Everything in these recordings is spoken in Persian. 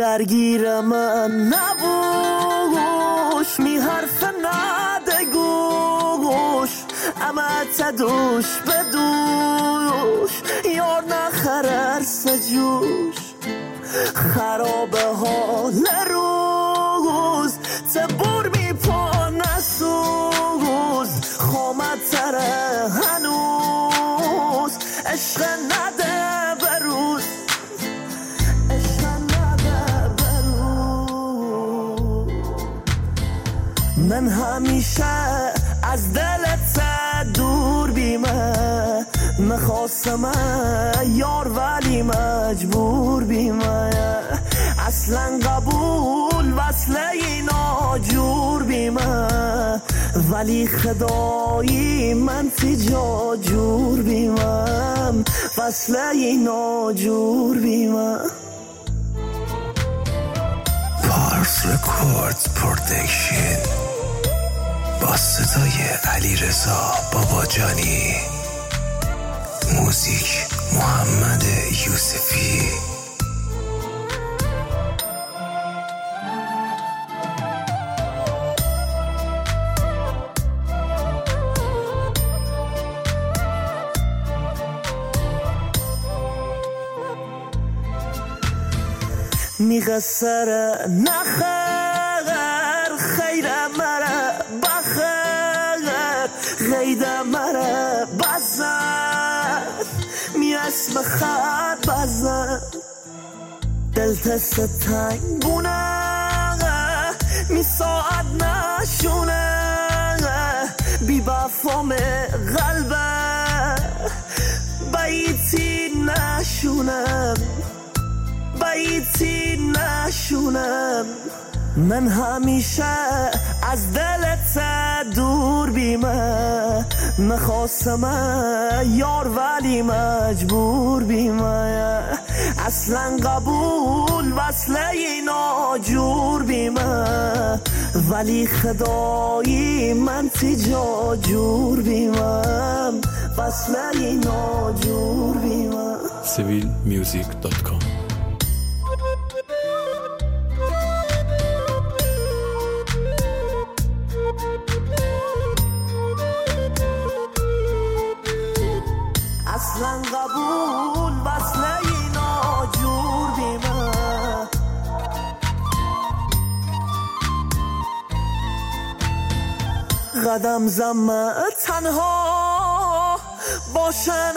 درگیر من نبوش می حرف نده گوش اما تدوش بدوش یار نخرر سجوش خراب حال روز تبور می پا نسوز خامت تره هنوز عشق نده بروز من همیشه از دلت دور بیمه نخواستم یار ولی مجبور بیمه اصلا قبول وصله ناجور بیمه ولی خدایی من فی جور بیمم وصله ناجور بیمه پارس رکوردز پروڈکشن با صدای علیرضا باباجانی، موزیک محمد یوسفی. میغسر نخر خیر مرا بخر غید مرا بزن می اسم خط بزن دلتست تنگونه می ساعت نشونه بی بفام قلبه بیتی نشونم بیتی نشونم من همیشه از دلت دور بیمه نخواستم یار ولی مجبور بیمه اصلا قبول وصله ناجور بیمه ولی خدایی من فی جور بیمم وصله ناجور بیمه. civilmusic.com اصلا قبول وصله ناجور بیمه قدم زم تنها باشن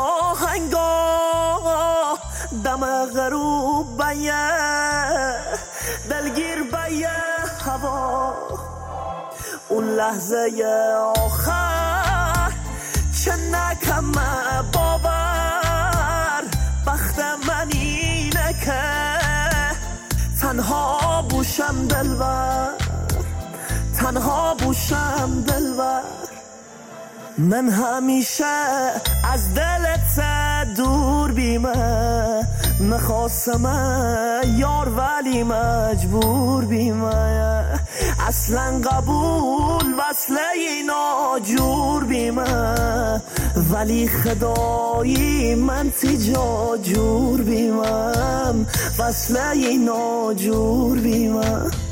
آهنگا دم غروب بیه دلگیر بیه هوا اون لحظه آخر چه نکم باور بخت من اینه که تنها بوشم دلبر تنها بوشم دلبر من همیشه از دلت دور بیمه نخواستم یار ولی مجبور بیمه اصلا قبول وصله ناجور بیمه ولی خدایی من فی جور بیمم وصله ناجور بیمه